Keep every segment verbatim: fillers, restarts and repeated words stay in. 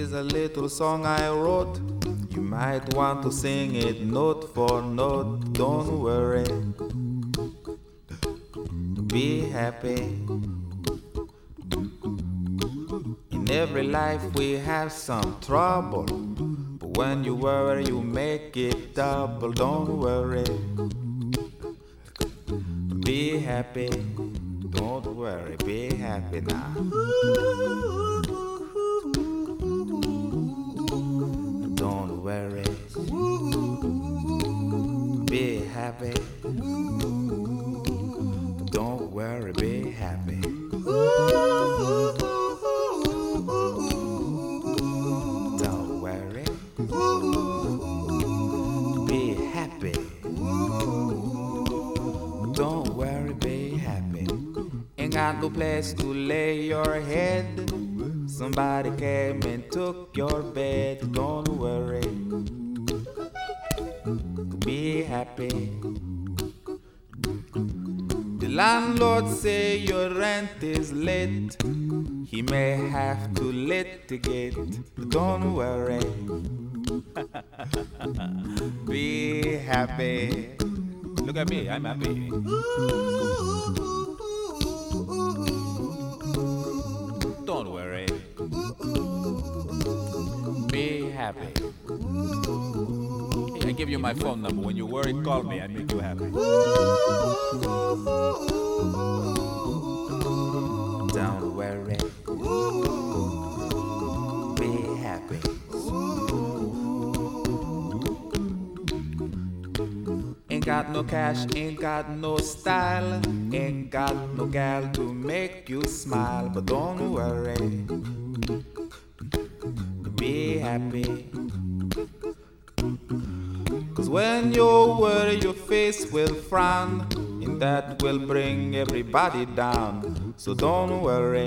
is a little song I wrote. You might want to sing it note for note. Don't worry, be happy. In every life we have some trouble, but when you worry you make it double. Don't worry, be happy. Don't worry, be happy now. Don't worry, be happy. Don't worry, be happy. Don't worry, be happy. Don't worry, be happy. Ain't got no place to lay your head. Somebody came and took your bed. Don't worry, be happy. The landlord say your rent is late. He may have to litigate. Don't worry, be happy. Look at me, I'm happy. Don't worry, be happy. Hey, I give you my phone number. When you worry, call me. I make you happy. Don't worry, be happy. Ain't got no cash, ain't got no style, ain't got no gal to make you smile. But don't worry, be happy. Cause when you worry your face will frown, and that will bring everybody down. So don't worry,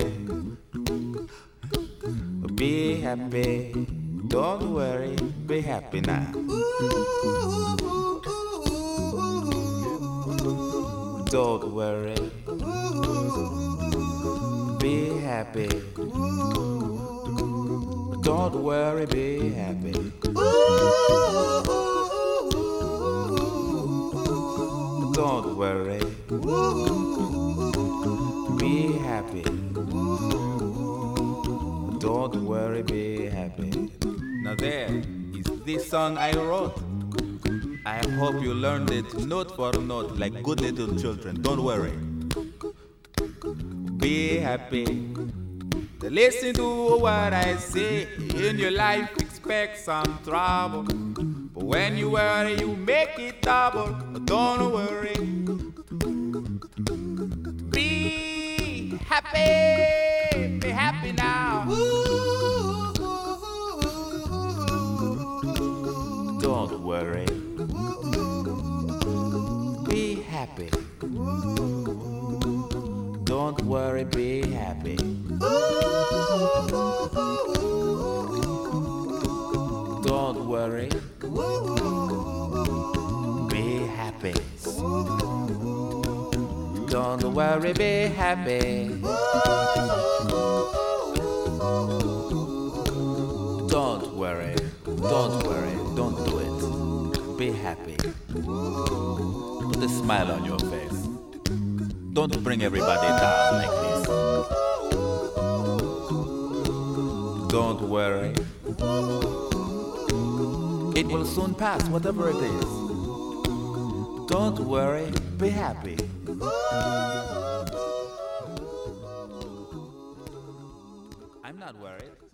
be happy. Don't worry, be happy now. Don't worry, be happy. Don't worry, be happy. Don't worry, be happy. Don't worry, be happy. Now there is this song I wrote. I hope you learned it note for note like good little children. Don't worry, be happy. Listen to what I say. In your life expect some trouble, but when you worry you make it double. Don't worry, be happy. Be happy now. Don't worry, be happy. Don't worry, be happy. Don't worry, be happy. Don't worry, be happy. Don't worry, don't worry, don't do it. Be happy. Put a smile on your face. Don't bring everybody down like this. Don't worry, it will soon pass, whatever it is. Don't worry, be happy. I'm not worried.